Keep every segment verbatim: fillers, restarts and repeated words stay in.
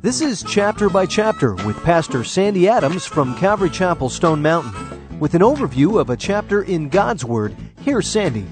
This is Chapter by Chapter with Pastor Sandy Adams from Calvary Chapel, Stone Mountain. With an overview of a chapter in God's Word, here's Sandy.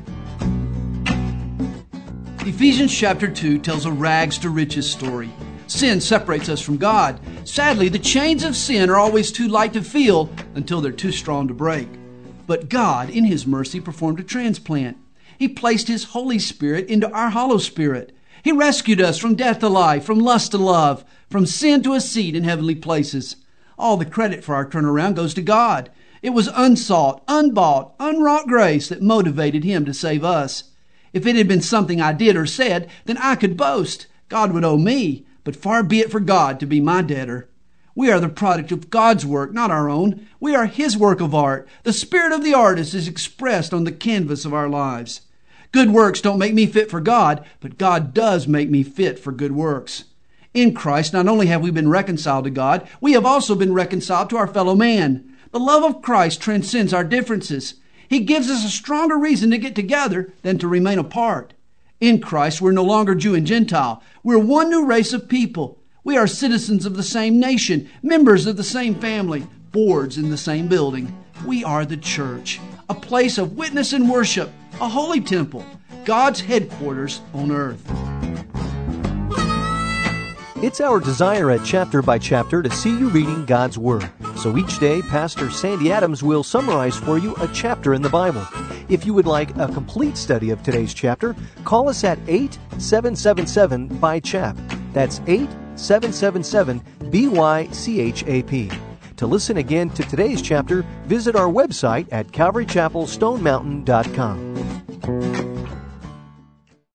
Ephesians chapter two tells a rags to riches story. Sin separates us from God. Sadly, the chains of sin are always too light to feel until they're too strong to break. But God, in His mercy, performed a transplant. He placed His Holy Spirit into our hollow spirit. He rescued us from death to life, from lust to love, from sin to a seat in heavenly places. All the credit for our turnaround goes to God. It was unsought, unbought, unwrought grace that motivated Him to save us. If it had been something I did or said, then I could boast. God would owe me, but far be it for God to be my debtor. We are the product of God's work, not our own. We are His work of art. The spirit of the artist is expressed on the canvas of our lives. Good works don't make me fit for God, but God does make me fit for good works. In Christ, not only have we been reconciled to God, we have also been reconciled to our fellow man. The love of Christ transcends our differences. He gives us a stronger reason to get together than to remain apart. In Christ, we're no longer Jew and Gentile. We're one new race of people. We are citizens of the same nation, members of the same family, boards in the same building. We are the church, a place of witness and worship, a holy temple, God's headquarters on earth. It's our desire at Chapter by Chapter to see you reading God's Word. So each day, Pastor Sandy Adams will summarize for you a chapter in the Bible. If you would like a complete study of today's chapter, call us at eight seven seven seven B Y C H A P. That's eight seven seven seven B Y C H A P. To listen again to today's chapter, visit our website at calvary chapel stone mountain dot com.